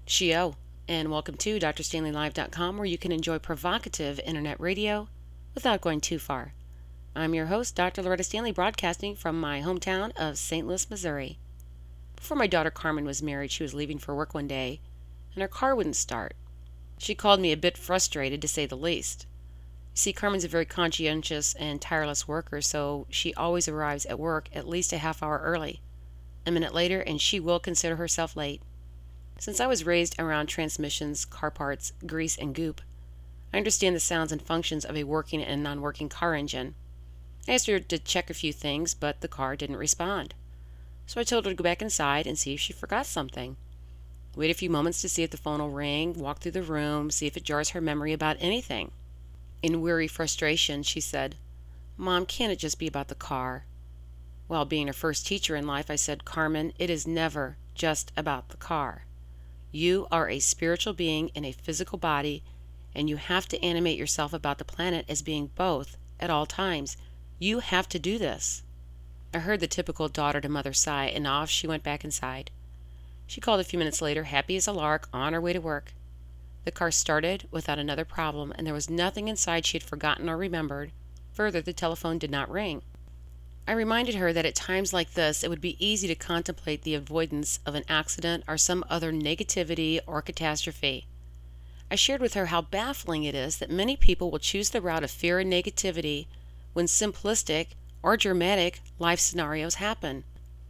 Shio, and welcome to drstanleylive.com, where you can enjoy provocative internet radio without going too far. I'm your host, Dr. Loretta Stanley, broadcasting from my hometown of St. Louis, Missouri. Before my daughter Carmen was married, she was leaving for work one day, and her car wouldn't start. She called me a bit frustrated, to say the least. You see, Carmen's a very conscientious and tireless worker, so she always arrives at work at least a half hour early. A minute later, and she will consider herself late. Since I was raised around transmissions, car parts, grease, and goop, I understand the sounds and functions of a working and non-working car engine. I asked her to check a few things, but the car didn't respond. So I told her to go back inside and see if she forgot something. Wait a few moments to see if the phone will ring, walk through the room, see if it jars her memory about anything. In weary frustration, she said, "Mom, can't it just be about the car?" Well, being her first teacher in life, I said, "Carmen, it is never just about the car. You are a spiritual being in a physical body, and you have to animate yourself about the planet as being both at all times. You have to do this." I heard the typical daughter-to-mother sigh, and off she went back inside. She called a few minutes later, happy as a lark, on her way to work. The car started without another problem, and there was nothing inside she had forgotten or remembered. Further, the telephone did not ring. I reminded her that at times like this, it would be easy to contemplate the avoidance of an accident or some other negativity or catastrophe. I shared with her how baffling it is that many people will choose the route of fear and negativity when simplistic or dramatic life scenarios happen.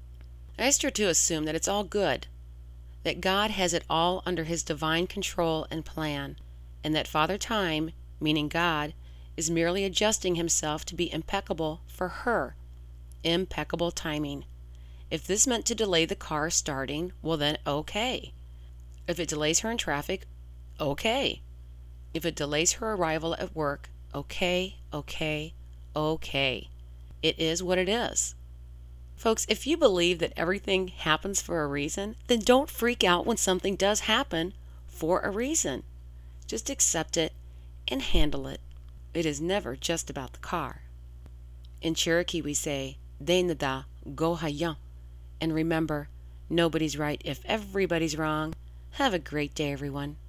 I asked her to assume that it's all good, that God has it all under His divine control and plan, and that Father Time, meaning God, is merely adjusting himself to be impeccable for her. Impeccable timing. If this meant to delay the car starting, well then okay. If it delays her in traffic, okay. If it delays her arrival at work, okay. It is what it is. Folks, if you believe that everything happens for a reason, then don't freak out when something does happen for a reason. Just accept it and handle it. It is never just about the car. In Cherokee we say, "Denada go hayan." And remember, nobody's right if everybody's wrong. Have a great day, everyone.